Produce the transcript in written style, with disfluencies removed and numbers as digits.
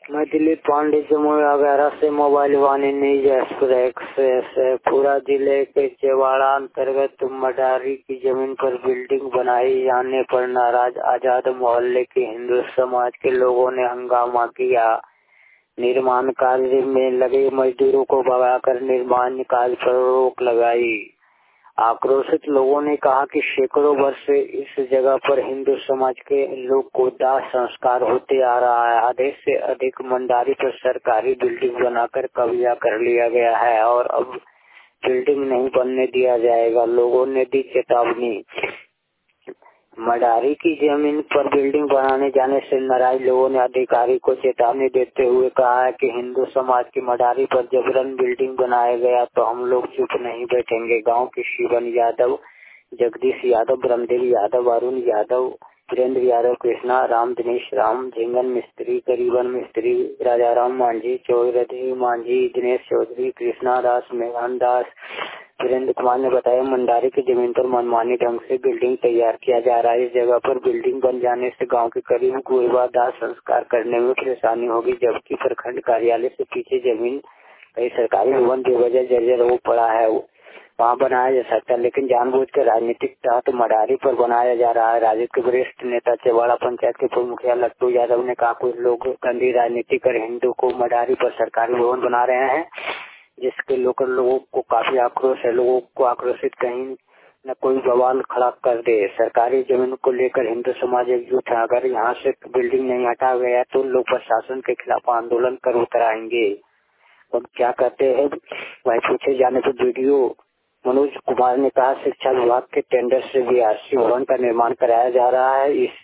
मैं दिलीप पांडे जमुई वगैरह से मोबाइल वाणी न्यूज एक्सप्रेस से पूरा जिले के चेवाड़ा अंतर्गत मडारी की जमीन पर बिल्डिंग बनाई जाने पर नाराज आजाद मोहल्ले के हिंदू समाज के लोगों ने हंगामा किया। निर्माण कार्य में लगे मजदूरों को भगाकर निर्माण कार्य पर रोक लगाई। आक्रोशित लोगों ने कहा कि सैकड़ों वर्ष से इस जगह पर हिंदू समाज के लोग को दाह संस्कार होते आ रहा है। आधे से अधिक मंडारी पर सरकारी बिल्डिंग बनाकर कब्जा कर लिया गया है और अब बिल्डिंग नहीं बनने दिया जाएगा। लोगों ने दी चेतावनी। मडारी की जमीन पर बिल्डिंग बनाने जाने से नाराज लोगों ने अधिकारी को चेतावनी देते हुए कहा है कि हिंदू समाज की मडारी पर जबरन बिल्डिंग बनाया गया तो हम लोग चुप नहीं बैठेंगे। गांव के शिवन यादव, जगदीश यादव, ब्रह्मदेव यादव, अरुण यादव, वीरेंद्र यादव, कृष्णा राम, दिनेश राम, झिंगन मिस्त्री, गरीबन मिस्त्री, राजाराम मांझी, चौधरी मांझी, दिनेश चौधरी, कृष्णा दास, मेघान दास, वीरेंद्र कुमार ने बताया मंडारी की जमीन पर मनमानी ढंग से बिल्डिंग तैयार किया जा रहा है। इस जगह पर बिल्डिंग बन जाने से गांव के करीब कोई बार दाह संस्कार करने में परेशानी होगी, जबकि प्रखंड कार्यालय से पीछे जमीन कई सरकारी भवन बेवजह जर्जर हो पड़ा है, वहाँ बनाया जा सकता है, लेकिन जानबूझकर राजनीतिक तहत मडारी पर बनाया जा रहा है। राजद के वरिष्ठ नेता चेवाड़ा पंचायत के पूर्व मुखिया लट्टू यादव ने कहा कुछ लोग गंदी राजनीति कर हिंदू को मडारी पर सरकारी भवन बना रहे हैं, जिसके लोकल लोगों को काफी आक्रोश है। लोगों को आक्रोशित कहीं न कोई बवाल खड़ा कर दे। सरकारी जमीन को लेकर हिंदू समाज एकजुट है। अगर यहाँ से बिल्डिंग नहीं हटा गया तो लोग प्रशासन के खिलाफ आंदोलन कर उतर आएंगे। अब क्या कहते हैं वही पूछे जाने पर वीडियो मनोज कुमार ने कहा शिक्षा विभाग के टेंडर से 82 भवन का निर्माण कराया जा रहा है। इस